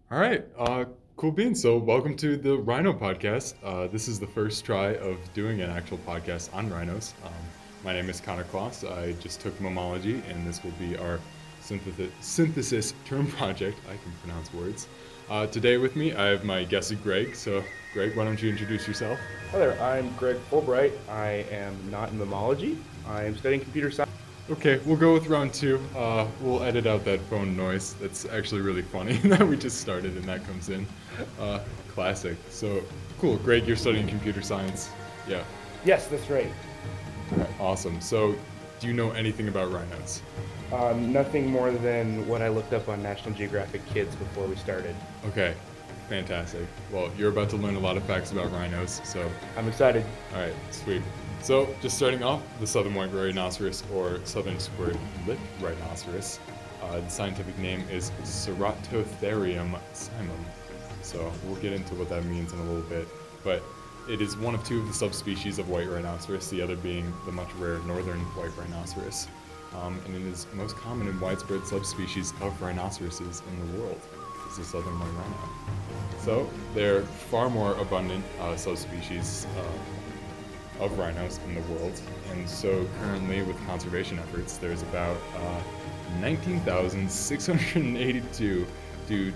All right, cool beans. So, welcome to the Rhino podcast. This is the first try of doing an actual podcast on rhinos. My name is Connor Kloss. I just took mammalogy, and this will be our synthesis term project. I can pronounce words. Today with me, I have my guest, Greg. So, Greg, why don't you introduce yourself? Hi there, I'm Greg Fulbright. I am not in mammalogy. I am studying computer science. Okay, we'll go with round two. We'll edit out that phone noise. That's actually really funny that we just started and that comes in. Classic. So, cool. Greg, you're studying computer science. Yeah. Yes, that's right. All right, awesome. So, do you know anything about rhinos? Nothing more than what I looked up on National Geographic Kids before we started. Okay, fantastic. Well, you're about to learn a lot of facts about rhinos, so I'm excited. all right, sweet. So, just starting off, the southern white rhinoceros, or southern square-lipped rhinoceros. The scientific name is Ceratotherium simum. So, we'll get into what that means in a little bit. But it is one of two of the subspecies of white rhinoceros, the other being the much rarer northern white rhinoceros. And it is most common and widespread subspecies of rhinoceroses in the world. Is the southern white rhino. So, they're far more abundant subspecies of rhinos in the world, and so currently with conservation efforts there's about 19,682 to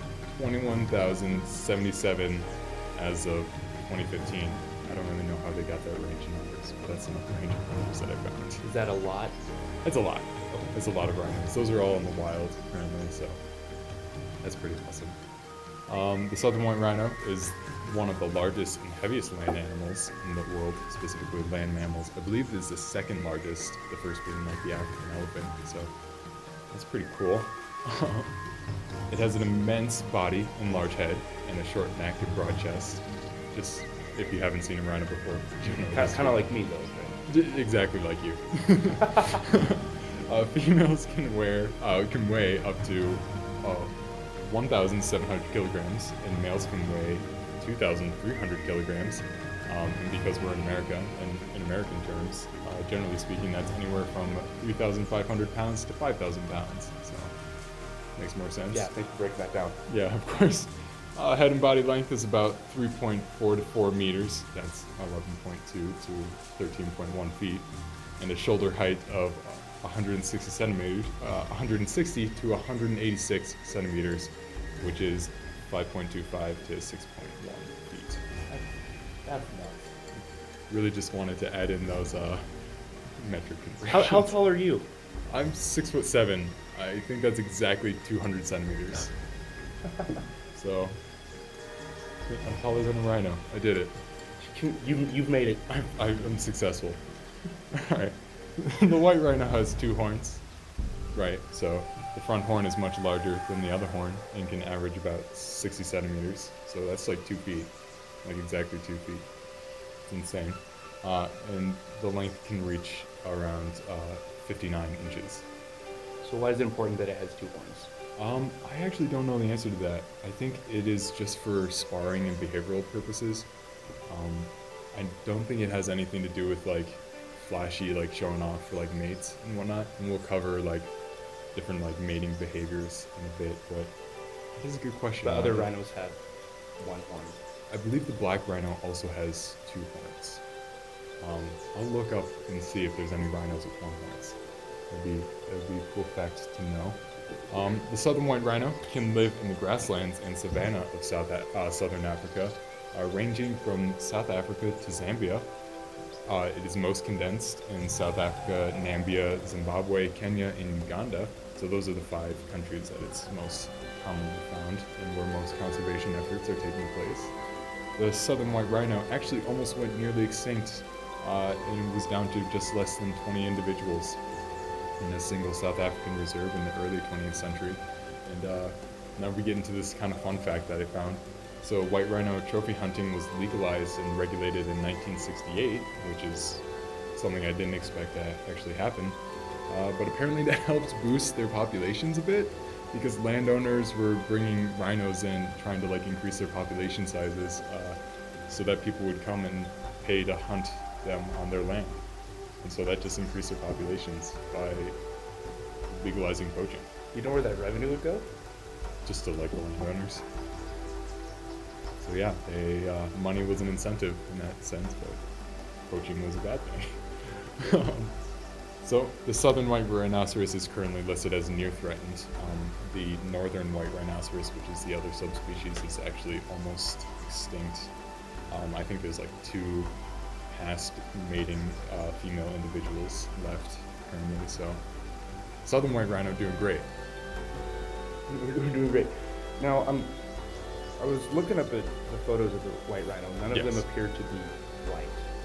21,077 as of 2015. I don't really know how they got that range of numbers, but that's enough range of numbers that I found. Is that a lot? It's a lot. It's a lot of rhinos. Those are all in the wild currently, so that's pretty awesome. The southern white rhino is one of the largest and heaviest land animals in the world, specifically land mammals. I believe it is the second largest, the first being like the African elephant, so that's pretty cool. It has an immense body and large head, and a short neck and broad chest. Just if you haven't seen a rhino before, you know this. Kind of like me, though. Exactly like you. Females can weigh up to 1,700 kilograms, and males can weigh 2,300 kilograms. And because we're in America, and in American terms, generally speaking, that's anywhere from 3,500 pounds to 5,000 pounds. So, makes more sense. Yeah, thanks for breaking that down. Yeah, of course. Head and body length is about 3.4 to 4 meters. That's 11.2 to 13.1 feet. And a shoulder height of 160 centimeters, 160 to 186 centimeters, which is 5.25 to 6.1 feet. That's nuts. Really just wanted to add in those metric conversions. How tall are you? I'm 6'7". I think that's exactly 200 centimeters. So, I'm taller than a rhino. I did it. You've made it. I'm successful. Alright. The white rhino has two horns. Right, so the front horn is much larger than the other horn and can average about 60 centimeters. So that's like 2 feet. Like exactly 2 feet. It's insane. And the length can reach around 59 inches. So why is it important that it has two horns? I actually don't know the answer to that. I think it is just for sparring and behavioral purposes. I don't think it has anything to do with like flashy, like showing off for like mates and whatnot. And we'll cover like different like mating behaviors in a bit, but it is a good question. The other rhinos have one horn. I believe the black rhino also has two horns. I'll look up and see if there's any rhinos with one horns. That'd be a cool fact to know. The southern white rhino can live in the grasslands and savanna of southern Africa, ranging from South Africa to Zambia. It is most condensed in South Africa, Namibia, Zimbabwe, Kenya, and Uganda. So those are the 5 countries that it's most commonly found and where most conservation efforts are taking place. The southern white rhino actually almost went nearly extinct and was down to just less than 20 individuals in a single South African reserve in the early 20th century. And now we get into this kind of fun fact that I found. So white rhino trophy hunting was legalized and regulated in 1968, which is something I didn't expect to actually happen. But apparently that helped boost their populations a bit because landowners were bringing rhinos in, trying to like increase their population sizes so that people would come and pay to hunt them on their land. And so that just increased their populations by legalizing poaching. You know where that revenue would go? just to like the landowners. So yeah, money was an incentive in that sense, but poaching was a bad thing. So the southern white rhinoceros is currently listed as near threatened. The northern white rhinoceros, which is the other subspecies, is actually almost extinct. I think there's like 2 past mating female individuals left currently. So southern white rhino doing great. We're doing great. Now, I was looking up at the photos of the white rhino. None of them appear to be white.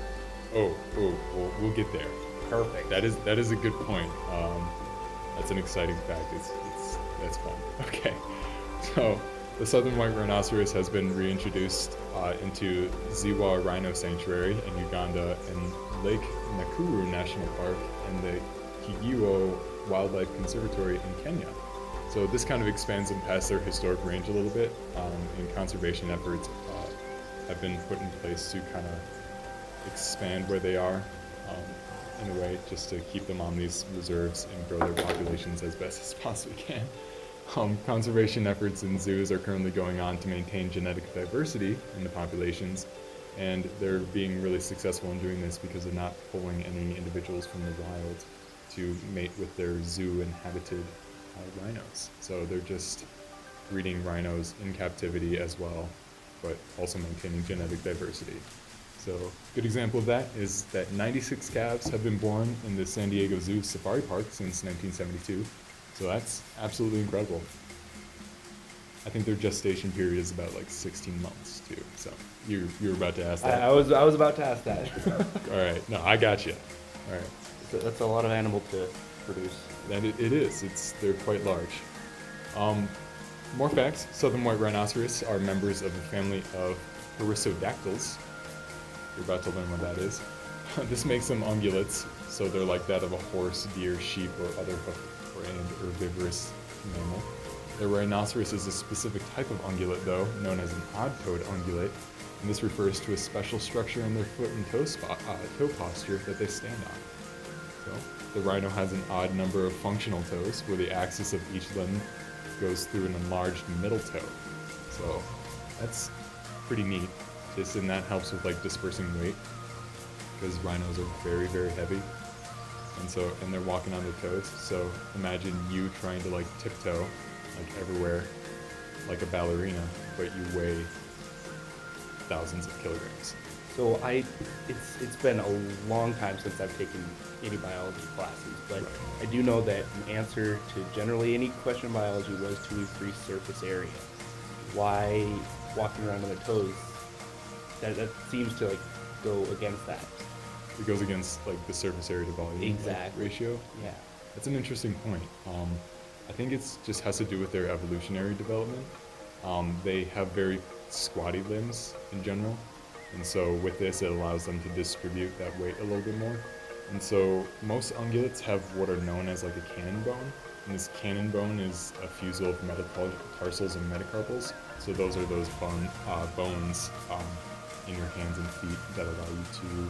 We'll get there. Perfect. That is a good point. That's an exciting fact. That's fun. Okay, so the southern white rhinoceros has been reintroduced into Ziwa Rhino Sanctuary in Uganda and Lake Nakuru National Park and the Kigiwa Wildlife Conservatory in Kenya. So this kind of expands them past their historic range a little bit, and conservation efforts have been put in place to kind of expand where they are. In a way, just to keep them on these reserves and grow their populations as best as possibly can. Conservation efforts in zoos are currently going on to maintain genetic diversity in the populations, and they're being really successful in doing this because they're not pulling any individuals from the wild to mate with their zoo-inhabited rhinos. So they're just breeding rhinos in captivity as well, but also maintaining genetic diversity. So a good example of that is that 96 calves have been born in the San Diego Zoo Safari Park since 1972. So that's absolutely incredible. I think their gestation period is about like 16 months too. So you were about to ask that. I was about to ask that. All right, no, I got you. All right. So that's a lot of animal to produce. And it is. They're quite large. More facts: southern white rhinoceros are members of the family of Perissodactyls. You're about to learn what that is. This makes them ungulates, so they're like that of a horse, deer, sheep, or other hoof-and herbivorous mammal. The rhinoceros is a specific type of ungulate, though, known as an odd-toed ungulate, and this refers to a special structure in their foot and toe posture that they stand on. So, the rhino has an odd number of functional toes, where the axis of each limb goes through an enlarged middle toe. So, that's pretty neat. And that helps with like dispersing weight, because rhinos are very, very heavy, and they're walking on their toes. So imagine you trying to like tiptoe like everywhere like a ballerina, but you weigh thousands of kilograms. So it's been a long time since I've taken any biology classes, but I do know that an answer to generally any question in biology was to increase surface area. Why walking around on their toes? That seems to like go against that. It goes against like the surface area to volume ratio. Yeah, that's an interesting point. I think it's just has to do with their evolutionary development. They have very squatty limbs in general, and so with this it allows them to distribute that weight a little bit more. And so most ungulates have what are known as like a cannon bone, and this cannon bone is a fusel of metatarsals and metacarpals. So those are those bones in your hands and feet that allow you to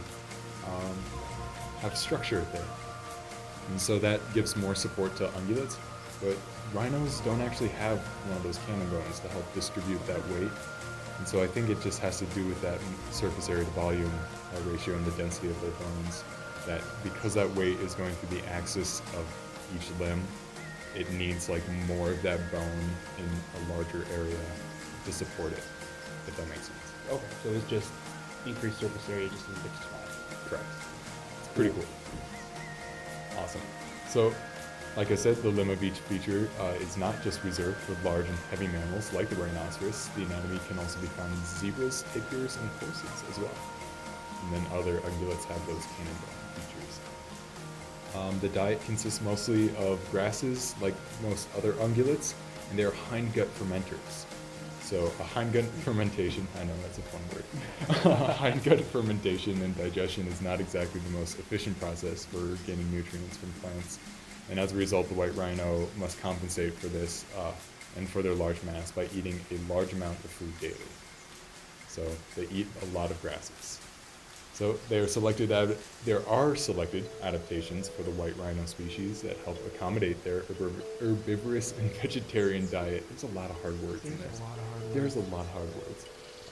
have structure there. And so that gives more support to ungulates, but rhinos don't actually have one of those cannon bones to help distribute that weight. And so I think it just has to do with that surface area to volume ratio and the density of their bones, that because that weight is going through the axis of each limb, it needs like more of that bone in a larger area to support it, if that makes sense. Okay, so it's just increased surface area just in a fixed spot. Correct. It's pretty cool. Awesome. So, like I said, the limb of each feature is not just reserved for large and heavy mammals like the rhinoceros. The anatomy can also be found in zebras, tapirs, and horses as well. And then other ungulates have those cannon bone features. The diet consists mostly of grasses, like most other ungulates, and they are hindgut fermenters. So a hindgut fermentation, I know that's a fun word. Hindgut fermentation and digestion is not exactly the most efficient process for gaining nutrients from plants. And as a result, the white rhino must compensate for this and for their large mass by eating a large amount of food daily. So they eat a lot of grasses. So there are selected adaptations for the white rhino species that help accommodate their herbivorous and vegetarian diet. There's a lot of hard words in this. There's a lot of hard words.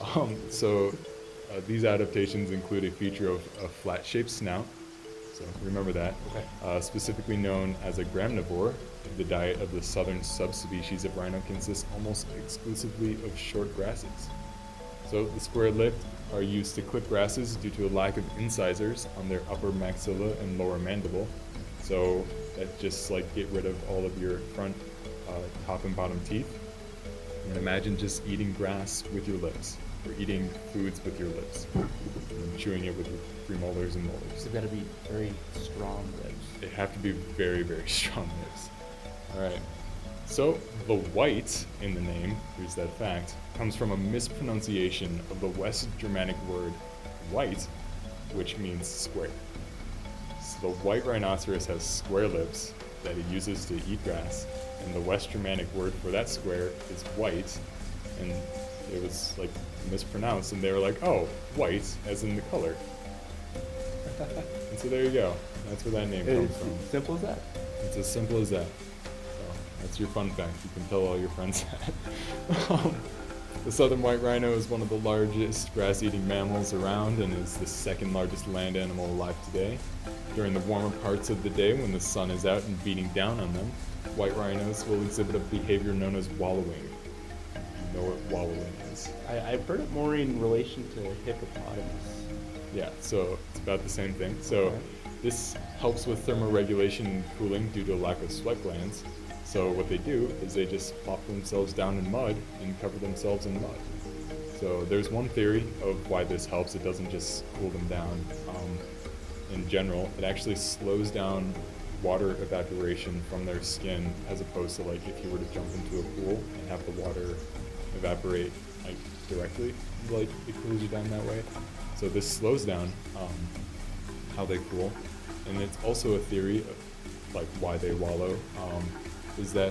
These adaptations include a feature of a flat-shaped snout, so remember that, Okay. specifically known as a gramnivore. The diet of the southern subspecies of rhino consists almost exclusively of short grasses. So the square-lipped are used to clip grasses due to a lack of incisors on their upper maxilla and lower mandible. So that just like get rid of all of your front, top and bottom teeth. And imagine just eating grass with your lips, or eating foods with your lips, and chewing it with your premolars and molars. They've got to be very strong lips. They have to be very, very strong lips. All right. So the white in the name, here's that fact, comes from a mispronunciation of the West Germanic word white, which means square. So the white rhinoceros has square lips that it uses to eat grass, and the West Germanic word for that square is white, and it was like mispronounced, and they were like, oh, white, as in the color. And so there you go. That's where that name comes from. It's simple as that. It's as simple as that. So that's your fun fact. You can tell all your friends that. The southern white rhino is one of the largest grass-eating mammals around and is the second largest land animal alive today. During the warmer parts of the day when the sun is out and beating down on them, white rhinos will exhibit a behavior known as wallowing. You know what wallowing is? I've heard it more in relation to hippopotamus. Yeah, so it's about the same thing. So Okay. this helps with thermoregulation and cooling due to a lack of sweat glands. So what they do is they just plop themselves down in mud and cover themselves in mud. So there's one theory of why this helps. It doesn't just cool them down. In general, it actually slows down water evaporation from their skin, as opposed to like if you were to jump into a pool and have the water evaporate like directly, like it cools you down that way. So this slows down how they cool, and it's also a theory of like why they wallow. Is that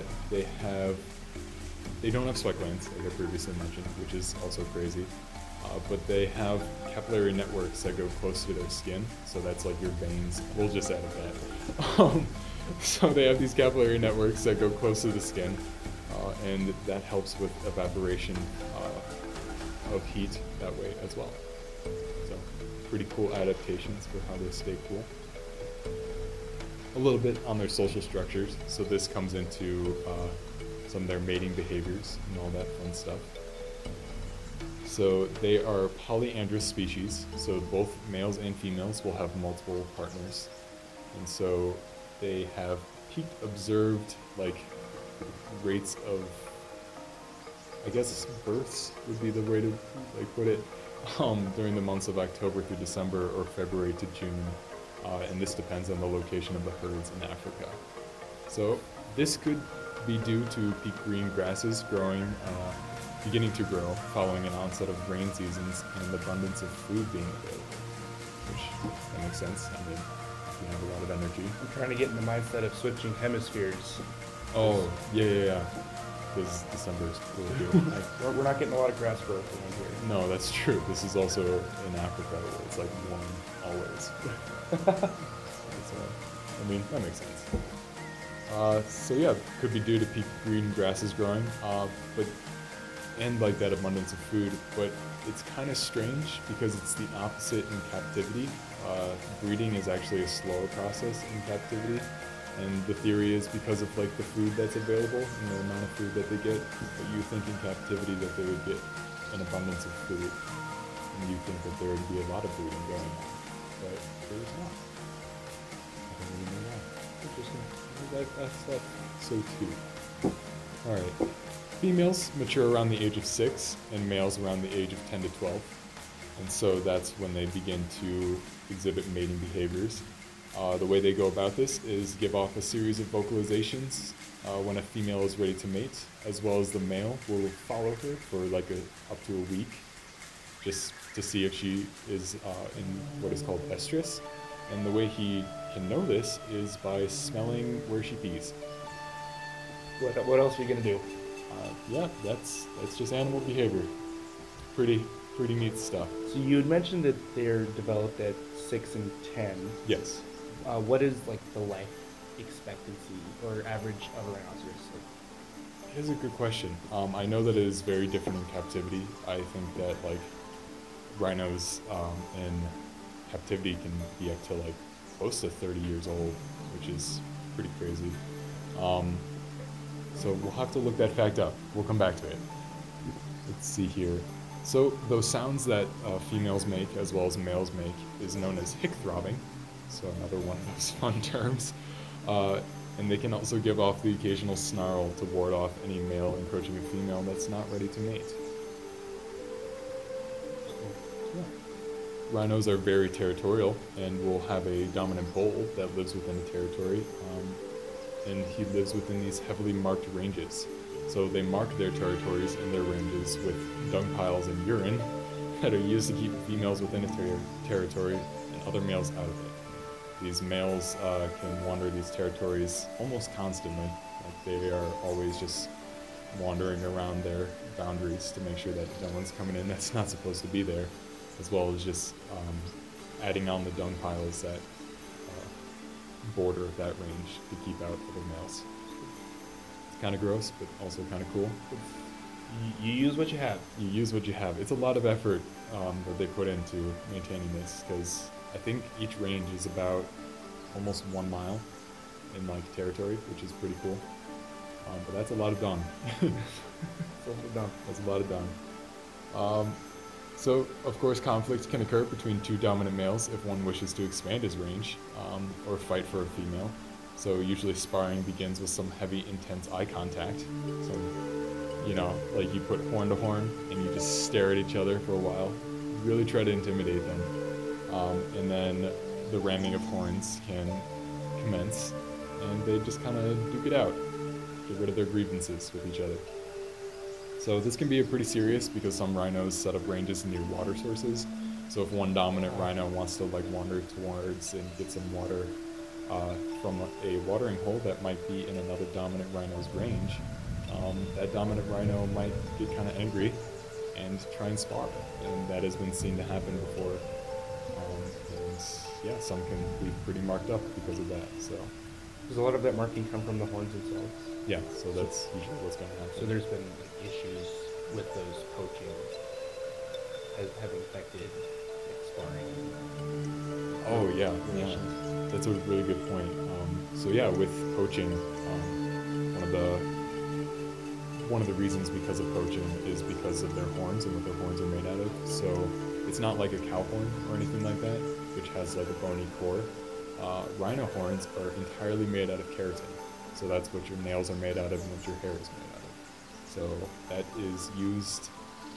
they don't have sweat glands, like I previously mentioned, which is also crazy. But they have capillary networks that go close to their skin, so that's like your veins. We'll just edit that. So they have these capillary networks that go close to the skin, and that helps with evaporation of heat that way as well. So pretty cool adaptations for how they stay cool. A little bit on their social structures. So this comes into some of their mating behaviors and all that fun stuff. So they are polyandrous species. So both males and females will have multiple partners. And so they have peak observed like rates of, I guess births would be the way to like put it, during the months of October through December or February to June. And this depends on the location of the herds in Africa. So this could be due to peak green grasses beginning to grow following an onset of rain seasons and an abundance of food being available, which that makes sense. I mean, you have a lot of energy. I'm trying to get in the mindset of switching hemispheres. Oh, yeah. Because December is cool too. We're not getting a lot of grass growth around here. No, that's true. This is also in Africa where it's like warm always. So, I mean, that makes sense. So yeah, could be due to peak green grasses growing, and like that abundance of food, but it's kind of strange because it's the opposite in captivity. Breeding is actually a slower process in captivity, and the theory is because of like the food that's available and the amount of food that they get, that you think in captivity that they would get an abundance of food, and you think that there would be a lot of breeding going on, but there's not. I don't really know why. Interesting. That's so too. All right. Females mature around the age of 6 and males around the age of 10 to 12. And so that's when they begin to exhibit mating behaviors. The way they go about this is give off a series of vocalizations when a female is ready to mate, as well as the male will follow her for like up to a week, just to see if she is in what is called estrus. And the way he can know this is by smelling where she pees. What else are you gonna do? Yeah, that's just animal behavior. Pretty pretty neat stuff. So you had mentioned that they're developed at 6 and 10. Yes. What is like the life expectancy or average of a rhinoceros? Here's a good question. I know that it is very different in captivity. I think that like rhinos in captivity can be up to like close to 30 years old, which is pretty crazy. So we'll have to look that fact up. We'll come back to it. Let's see here. So those sounds that females make as well as males make is known as hic throbbing. So another one of those fun terms. And they can also give off the occasional snarl to ward off any male encroaching a female that's not ready to mate. Yeah. Rhinos are very territorial and will have a dominant bull that lives within a territory, and he lives within these heavily marked ranges. So they mark their territories and their ranges with dung piles and urine that are used to keep females within a territory and other males out of it. These males can wander these territories almost constantly. Like they are always just wandering around their boundaries to make sure that no one's coming in that's not supposed to be there, as well as just adding on the dung piles that border that range to keep out other males. It's kind of gross, but also kind of cool. You use what you have. You use what you have. It's a lot of effort that they put into maintaining this, because I think each range is about almost 1 mile in like territory, which is pretty cool. But that's a lot of dung. That's a lot of dung. So, of course, conflict can occur between two dominant males if one wishes to expand his range or fight for a female. So usually sparring begins with some heavy, intense eye contact. So, you know, like you put horn to horn and you just stare at each other for a while. Really try to intimidate them. And then the ramming of horns can commence, and they just kind of duke it out, get rid of their grievances with each other. So this can be pretty serious because some rhinos set up ranges near water sources. So if one dominant rhino wants to like wander towards and get some water from a watering hole that might be in another dominant rhino's range, that dominant rhino might get kind of angry and try and spar, and that has been seen to happen before. And yeah, some can be pretty marked up because of that. So does a lot of that marking come from the horns themselves? Yeah, so that's usually what's going to happen. So there's been like, issues with those poaching having affected like, sparring. Oh yeah, relations. Yeah, that's a really good point. So yeah, with poaching, one of the reasons because of poaching is because of their horns and what their horns are made out of. So it's not like a cow horn or anything like that, which has like a bony core. Rhino horns are entirely made out of keratin. So that's what your nails are made out of and what your hair is made out of. So that is used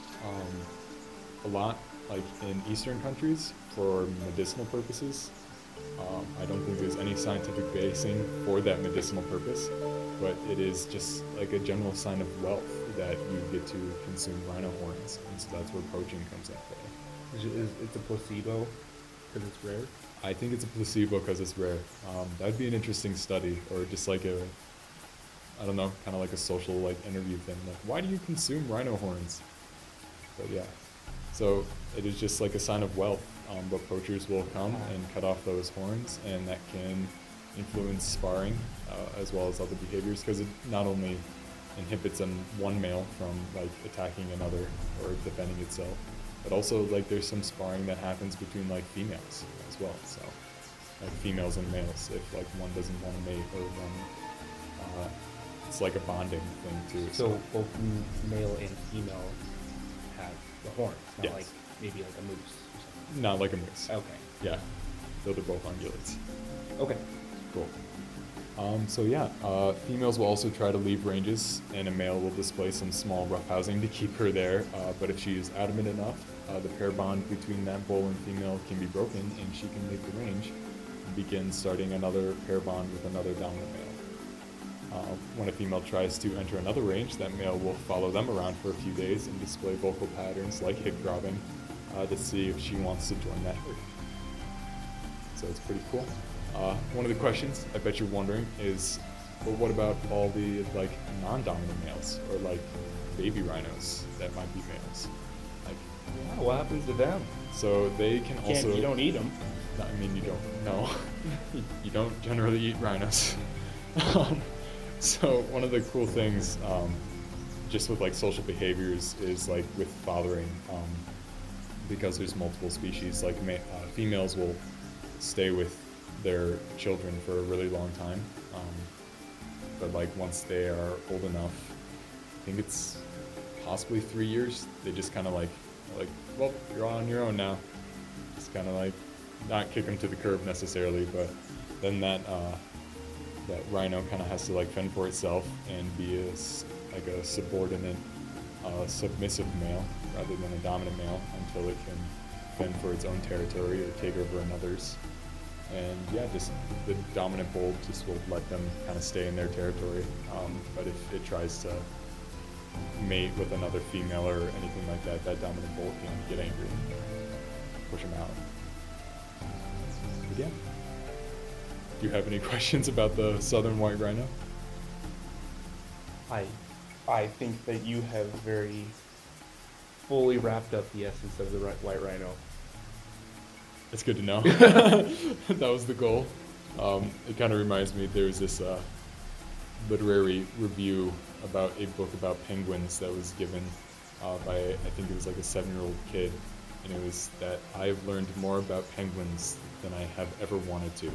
a lot, like in Eastern countries, for medicinal purposes. I don't think there's any scientific basing for that medicinal purpose, but it is just like a general sign of wealth that you get to consume rhino horns, and so that's where poaching comes into play. It's a placebo because it's rare? I think it's a placebo because it's rare. That'd be an interesting study, or just like I don't know, kind of like a social like interview thing. Like, why do you consume rhino horns? But yeah, so it is just like a sign of wealth. But poachers will come and cut off those horns, and that can influence sparring as well as other behaviors, because it not only inhibits one male from like attacking another or defending itself, but also like there's some sparring that happens between like females as well. So like females and males, if like one doesn't want to mate or one, it's like a bonding thing too. So both male and female have the horns, not Yes. like maybe like a moose or something. Not like a moose. Okay. Yeah, though they're both ungulates. Okay. Cool. So yeah, females will also try to leave ranges, and a male will display some small roughhousing to keep her there. But if she is adamant enough, the pair bond between that bull and female can be broken, and she can leave the range and begin starting another pair bond with another dominant male. When a female tries to enter another range, that male will follow them around for a few days and display vocal patterns like hic throbbing to see if she wants to join that herd. So it's pretty cool. One of the questions I bet you're wondering is, well, what about all the like non-dominant males or like baby rhinos that might be males? Like, Yeah, what happens to them? So they can also. You don't eat them. I mean, you don't. No, you don't generally eat rhinos. So one of the cool things, just with like social behaviors, is like with fathering, because there's multiple species. Like females will stay with their children for a really long time, but like once they are old enough, I think it's possibly 3 years. They just kind of like, well, you're on your own now. Just kind of like not kick them to the curb necessarily, but then that rhino kind of has to like fend for itself and be like a subordinate, submissive male rather than a dominant male until it can fend for its own territory or take over another's. And yeah, just the dominant bull just will let them kind of stay in their territory. But if it tries to mate with another female or anything like that, that dominant bull can get angry and push him out. But yeah. Do you have any questions about the southern white rhino? I think that you have very fully wrapped up the essence of the white rhino. That's good to know. That was the goal. It kind of reminds me, there's this literary review about a book about penguins that was given by, I think it was like a 7-year-old kid, and it was that I've learned more about penguins than I have ever wanted to.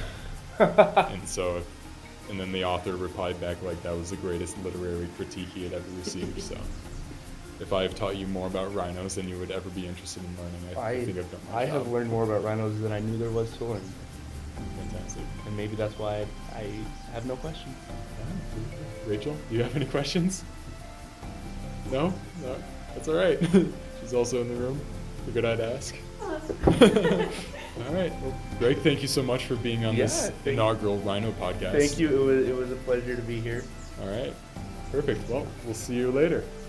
And then the author replied back like that was the greatest literary critique he had ever received. So if I have taught you more about rhinos than you would ever be interested in learning, I think I've done my job. I have learned more about rhinos than I knew there was to learn. Fantastic. And maybe that's why I have no questions. Rachel, do you have any questions? No? No? That's all right. She's also in the room. Figured I'd ask. All right. Well, Greg, thank you so much for being on this inaugural Rhino podcast. Thank you. It was a pleasure to be here. All right. Perfect. Well, we'll see you later.